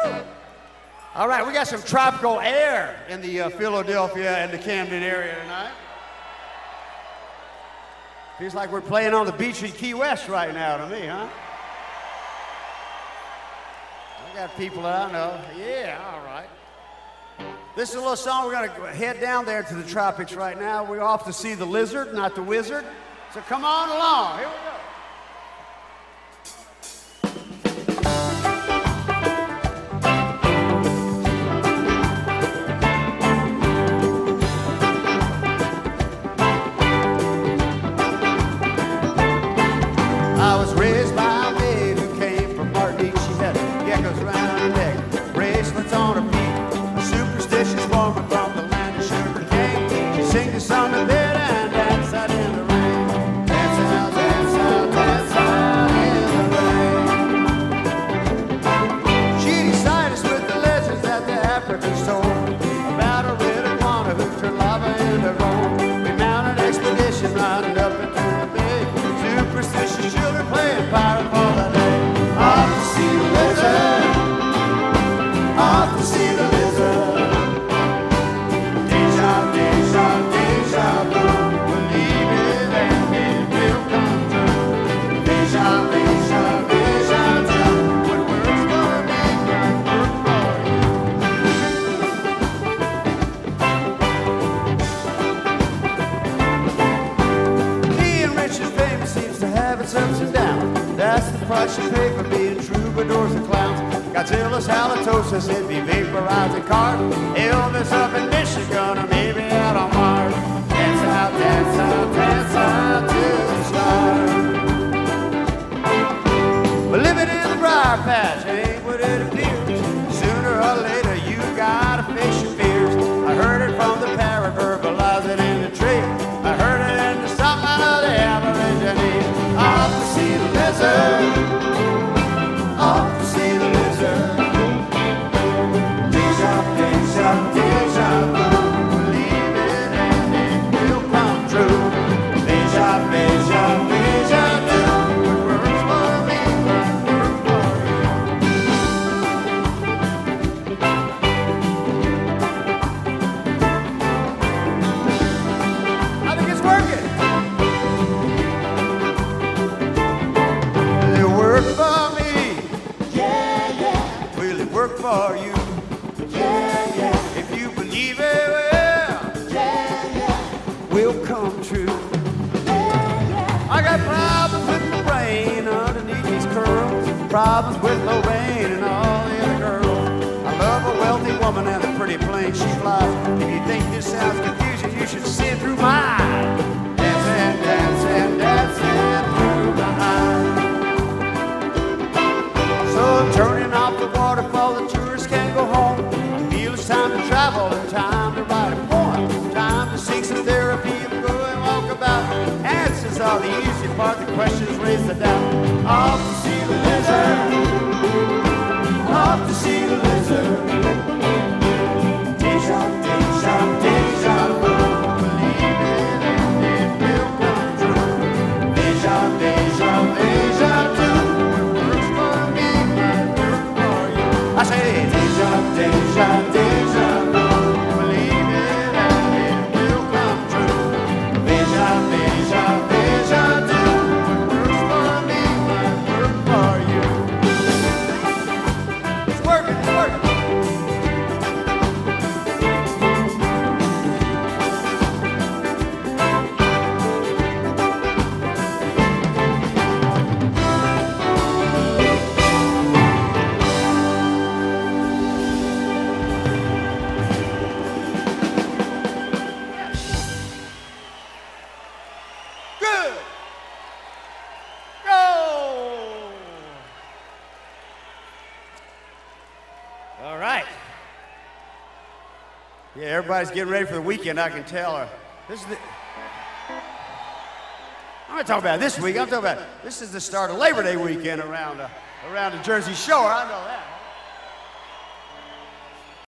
All right, we got some tropical air in the Philadelphia and the Camden area tonight. Feels like we're playing on the beach in Key West right now to me, huh? I got people that I know. Yeah, all right. This is a little song. We're going to head down there to the tropics right now. We're off to see the lizard, not the wizard. So come on along. Here we go. I was raised by a maid who came from Martinique. She had geckos around her neck, bracelets on her feet, a superstitious woman from the land of sugar cane. She sang the song of bed and danced out in the rain. Dance out, dance out, dance out in the rain. She decided with the legends that the Africans told about a red iguana who turned lava into gold. We mounted an expedition riding up into the bay. Superstitious children playing pirate for the day. Off to see the lizard, off to see the lizard. Deja, deja, deja vu. Believe it and it will come true. Deja, deja, deja vu. What works for me might work for you. Being rich and famous seems to have its ups and downs. That's the price you pay for being troubadours and clowns. Godzilla's halitosis, it'd be vaporizing cars. Elvis up in Michigan or maybe out on Mars. Dance out, dance out, dance out to the stars. But living in the briar patch ain't what it appears. Sooner or later you gotta face your fears. I heard it from the parrot, verbalize it in the tree. I heard it in the song of the Aborigines. Off to see the lizard, off to see the lizard. Deja, deja, deja vu. Believe it and it will come true. Deja, deja, deja vu. What works for me might work for you. I think it's working. Will it work for me? Yeah, yeah, Will it work for you? yeah, yeah, If you believe it, well, yeah, yeah, will come true. yeah. I got problems with my brain underneath these curls. Problems with Lorraine and all the other girls. I love a wealthy woman and a pretty plane she flies. If you think this sounds confusing, you should see it through my eyes. Dancing, dancing, dancing through the night. So I'm turning off the waterfall, the tourists can go home. Feel it's time to travel and time to write a poem. Time to seek some therapy and go and walk about. Answers are the easy part, the questions raise the doubt. Off to see the lizard, off to see the lizard. Deja, deja, deja vu. Believe it and it will come true. Deja, deja, deja vu. What works for me might work for you. I say deja, deja, deja vu. Believe it and it will come true. Deja, deja, deja vu. What works for me might work for you. It's working, it's working. Good. Go. All right. Yeah, everybody's getting ready for the weekend, I can tell. This is the... I'm not talking about this week. I'm talking about this is the start of Labor Day weekend around the Jersey Shore. I know that.